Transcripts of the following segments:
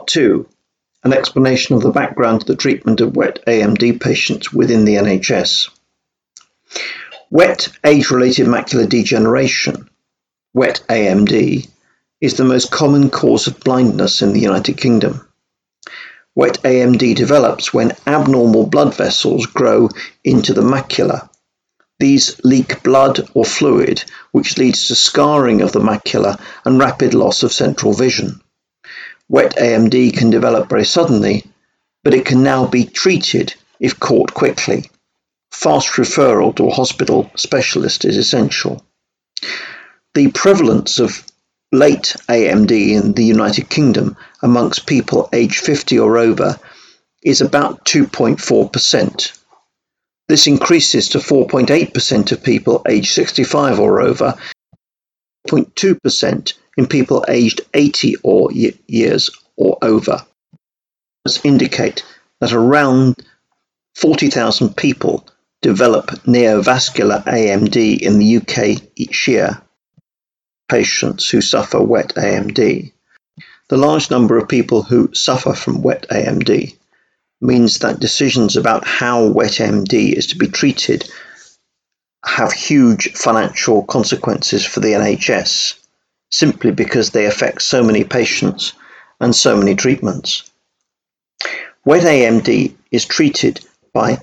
2, an explanation of the background to the treatment of wet AMD patients within the NHS. Wet age-related macular degeneration, wet AMD, is the most common cause of blindness in the United Kingdom. Wet AMD develops when abnormal blood vessels grow into the macula. These leak blood or fluid, which leads to scarring of the macula and rapid loss of central vision. Wet AMD can develop very suddenly, but it can now be treated if caught quickly. Fast referral to a hospital specialist is essential. The prevalence of late AMD in the United Kingdom amongst people aged 50 or over is about 2.4%. This increases to 4.8% of people aged 65 or over, 0.2% in people aged 80 or years or over. This indicate that around 40,000 people develop neovascular AMD in the UK each year. Patients who suffer wet AMD. The large number of people who suffer from wet AMD means that decisions about how wet AMD is to be treated have huge financial consequences for the NHS, simply because they affect so many patients and so many treatments. Wet AMD is treated by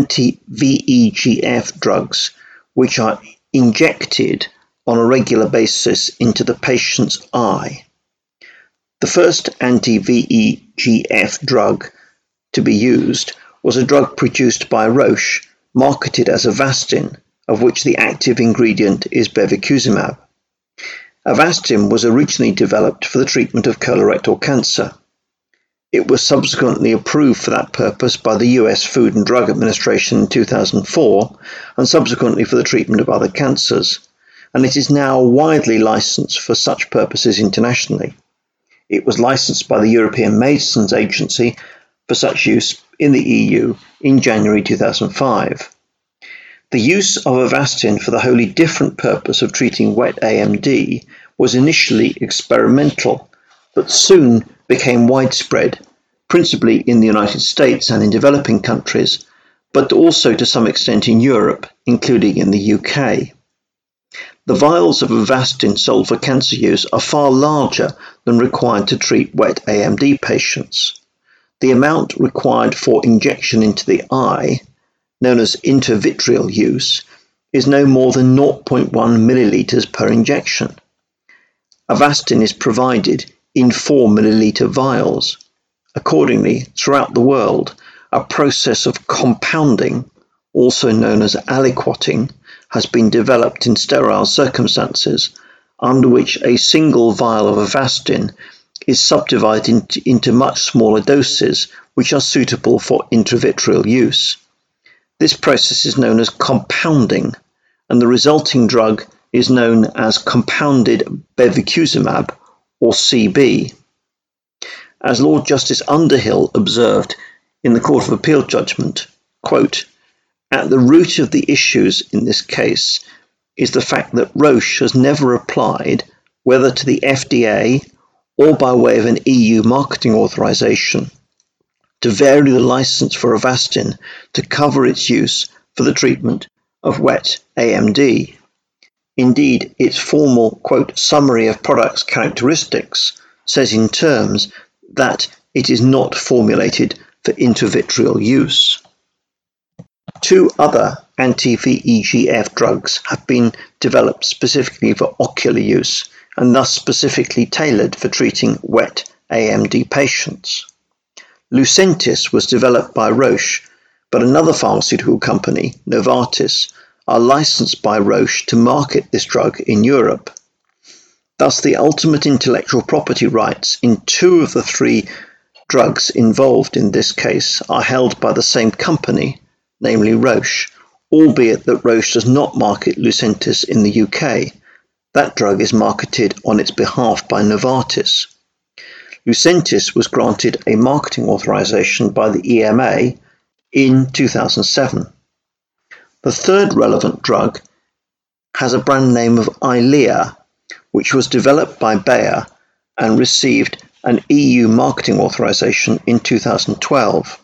anti-VEGF drugs, which are injected on a regular basis into the patient's eye. The first anti-VEGF drug to be used was a drug produced by Roche, marketed as Avastin, of which the active ingredient is bevacizumab. Avastin was originally developed for the treatment of colorectal cancer. It was subsequently approved for that purpose by the US Food and Drug Administration in 2004, and subsequently for the treatment of other cancers, and it is now widely licensed for such purposes internationally. It was licensed by the European Medicines Agency for such use in the EU in January 2005. The use of Avastin for the wholly different purpose of treating wet AMD was initially experimental, but soon became widespread, principally in the United States and in developing countries, but also to some extent in Europe, including in the UK. The vials of Avastin sold for cancer use are far larger than required to treat wet AMD patients. The amount required for injection into the eye, known as intravitreal use, is no more than 0.1 milliliters per injection. Avastin is provided in 4 milliliter vials. Accordingly, throughout the world, a process of compounding, also known as aliquoting, has been developed in sterile circumstances, under which a single vial of Avastin is subdivided into much smaller doses, which are suitable for intravitreal use. This process is known as compounding, and the resulting drug is known as compounded bevacizumab, or CB. As Lord Justice Underhill observed in the Court of Appeal judgment, quote, "At the root of the issues in this case is the fact that Roche has never applied, whether to the FDA or by way of an EU marketing authorization, to vary the license for Avastin to cover its use for the treatment of wet AMD. Indeed, its formal, quote, summary of products characteristics says in terms that it is not formulated for intravitreal use." Two other anti-VEGF drugs have been developed specifically for ocular use and thus specifically tailored for treating wet AMD patients. Lucentis was developed by Roche, but another pharmaceutical company, Novartis, are licensed by Roche to market this drug in Europe. Thus, the ultimate intellectual property rights in two of the three drugs involved in this case are held by the same company, namely Roche, albeit that Roche does not market Lucentis in the UK. That drug is marketed on its behalf by Novartis. Lucentis was granted a marketing authorization by the EMA in 2007. The third relevant drug has a brand name of Eylea, which was developed by Bayer and received an EU marketing authorization in 2012.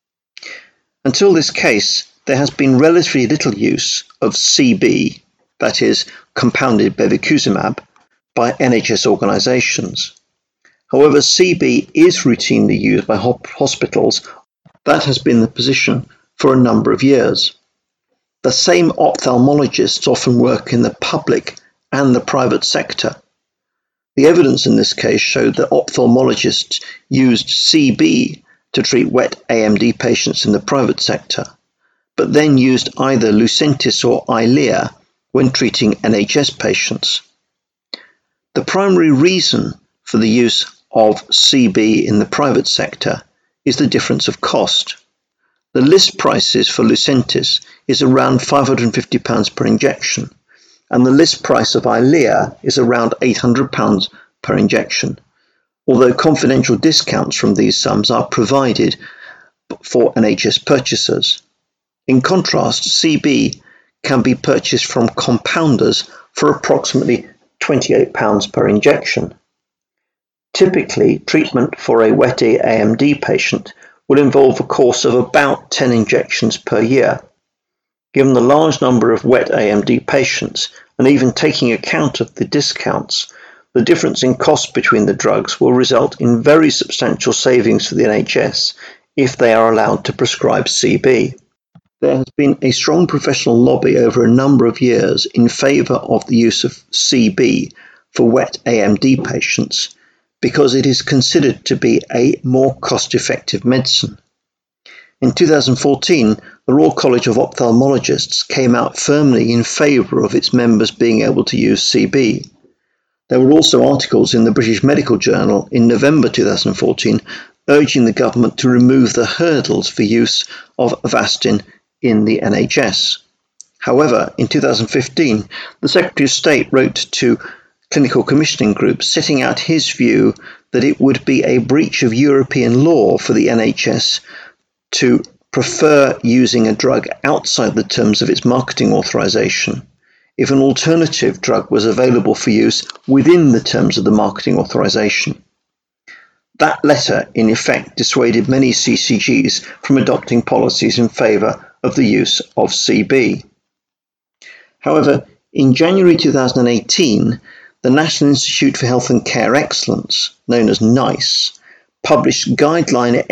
Until this case, there has been relatively little use of CB, that is, compounded bevacizumab, by NHS organisations. However, CB is routinely used by hospitals. That has been the position for a number of years. The same ophthalmologists often work in the public and the private sector. The evidence in this case showed that ophthalmologists used CB to treat wet AMD patients in the private sector, but then used either Lucentis or Eylea when treating NHS patients. The primary reason for the use of CB in the private sector is the difference of cost. The list prices for Lucentis is around £550 per injection, and the list price of Eylea is around £800 per injection, although confidential discounts from these sums are provided for NHS purchasers. In contrast, CB can be purchased from compounders for approximately £28 per injection. Typically, treatment for a wet AMD patient will involve a course of about 10 injections per year. Given the large number of wet AMD patients, and even taking account of the discounts, the difference in cost between the drugs will result in very substantial savings for the NHS if they are allowed to prescribe CB. There has been a strong professional lobby over a number of years in favour of the use of CB for wet AMD patients because it is considered to be a more cost-effective medicine. In 2014, the Royal College of Ophthalmologists came out firmly in favour of its members being able to use CB. There were also articles in the British Medical Journal in November 2014 urging the government to remove the hurdles for use of Avastin in the NHS. However, in 2015, the Secretary of State wrote to clinical commissioning groups setting out his view that it would be a breach of European law for the NHS to prefer using a drug outside the terms of its marketing authorization if an alternative drug was available for use within the terms of the marketing authorization. That letter, in effect, dissuaded many CCGs from adopting policies in favour of the use of CB. However, in January 2018, the National Institute for Health and Care Excellence, known as NICE, published Guideline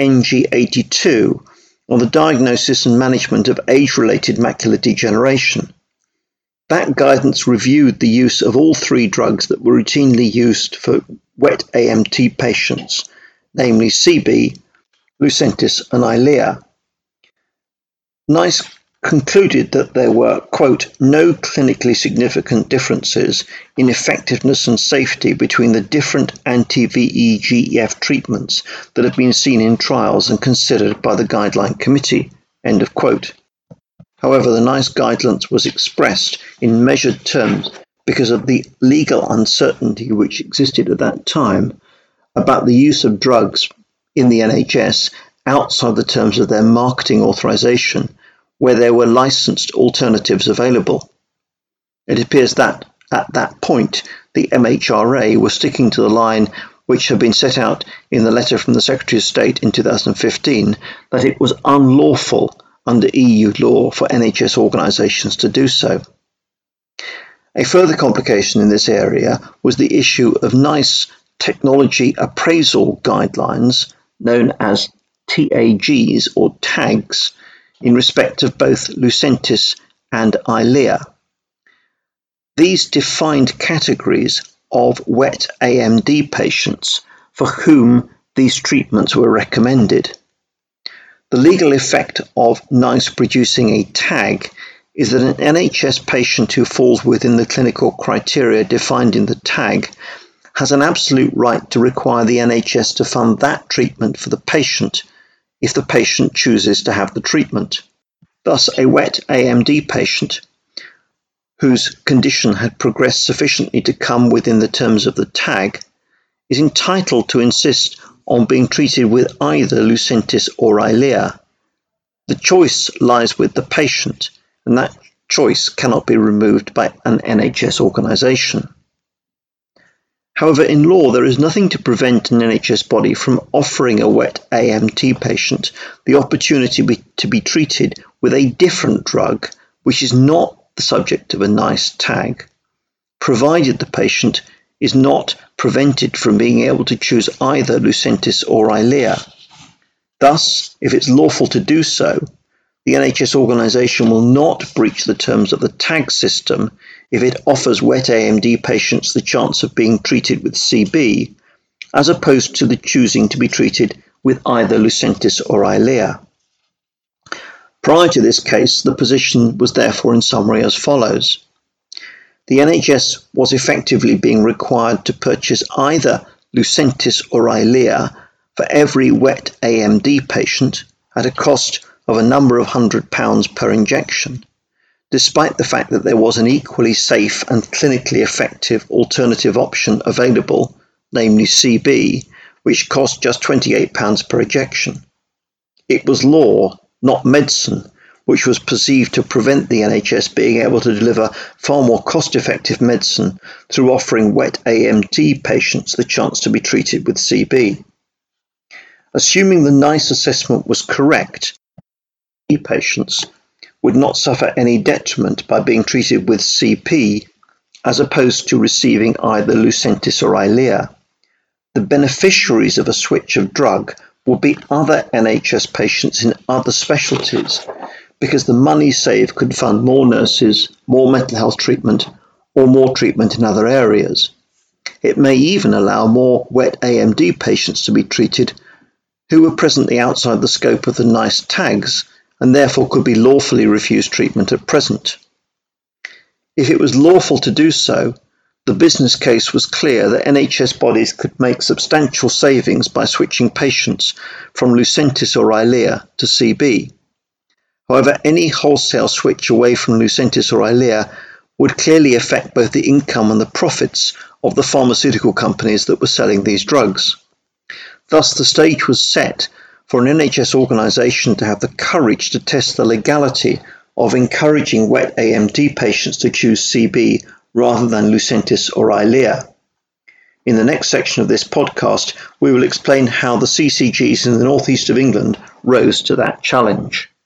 NG82 on the diagnosis and management of age-related macular degeneration. That guidance reviewed the use of all three drugs that were routinely used for wet AMD patients, namely CB, Lucentis and Eylea. NICE concluded that there were, quote, no clinically significant differences in effectiveness and safety between the different anti-VEGF treatments that have been seen in trials and considered by the Guideline Committee, end of quote. However, the NICE guidance was expressed in measured terms because of the legal uncertainty which existed at that time about the use of drugs in the NHS outside the terms of their marketing authorization, where there were licensed alternatives available. It appears that, at that point, the MHRA was sticking to the line which had been set out in the letter from the Secretary of State in 2015, that it was unlawful under EU law for NHS organisations to do so. A further complication in this area was the issue of NICE technology appraisal guidelines, known as TAGs or tags, in respect of both Lucentis and Eylea. These defined categories of wet AMD patients for whom these treatments were recommended. The legal effect of NICE producing a tag is that an NHS patient who falls within the clinical criteria defined in the tag has an absolute right to require the NHS to fund that treatment for the patient if the patient chooses to have the treatment. Thus, a wet AMD patient whose condition had progressed sufficiently to come within the terms of the tag is entitled to insist on being treated with either Lucentis or Eylea. The choice lies with the patient, and that choice cannot be removed by an NHS organisation. However, in law, there is nothing to prevent an NHS body from offering a wet AMD patient the opportunity to be treated with a different drug, which is not the subject of a NICE tag, provided the patient is not prevented from being able to choose either Lucentis or Eylea. Thus, if it's lawful to do so, the NHS organisation will not breach the terms of the tag system if it offers wet AMD patients the chance of being treated with CB, as opposed to the choosing to be treated with either Lucentis or Eylea. Prior to this case, the position was therefore in summary as follows. The NHS was effectively being required to purchase either Lucentis or Eylea for every wet AMD patient at a cost of a number of £100 per injection, despite the fact that there was an equally safe and clinically effective alternative option available, namely CB, which cost just £28 per injection. It was law, not medicine, which was perceived to prevent the NHS being able to deliver far more cost-effective medicine through offering wet AMD patients the chance to be treated with CB. Assuming the NICE assessment was correct, patients would not suffer any detriment by being treated with CP as opposed to receiving either Lucentis or Eylea. The beneficiaries of a switch of drug will be other NHS patients in other specialties, because the money saved could fund more nurses, more mental health treatment, or more treatment in other areas. It may even allow more wet AMD patients to be treated who were presently outside the scope of the NICE tags and therefore could be lawfully refused treatment at present. If it was lawful to do so, the business case was clear that NHS bodies could make substantial savings by switching patients from Lucentis or Eylea to CB. However, any wholesale switch away from Lucentis or Eylea would clearly affect both the income and the profits of the pharmaceutical companies that were selling these drugs. Thus, the stage was set for an NHS organisation to have the courage to test the legality of encouraging wet AMD patients to choose CB rather than Lucentis or Eylea. In the next section of this podcast, we will explain how the CCGs in the northeast of England rose to that challenge.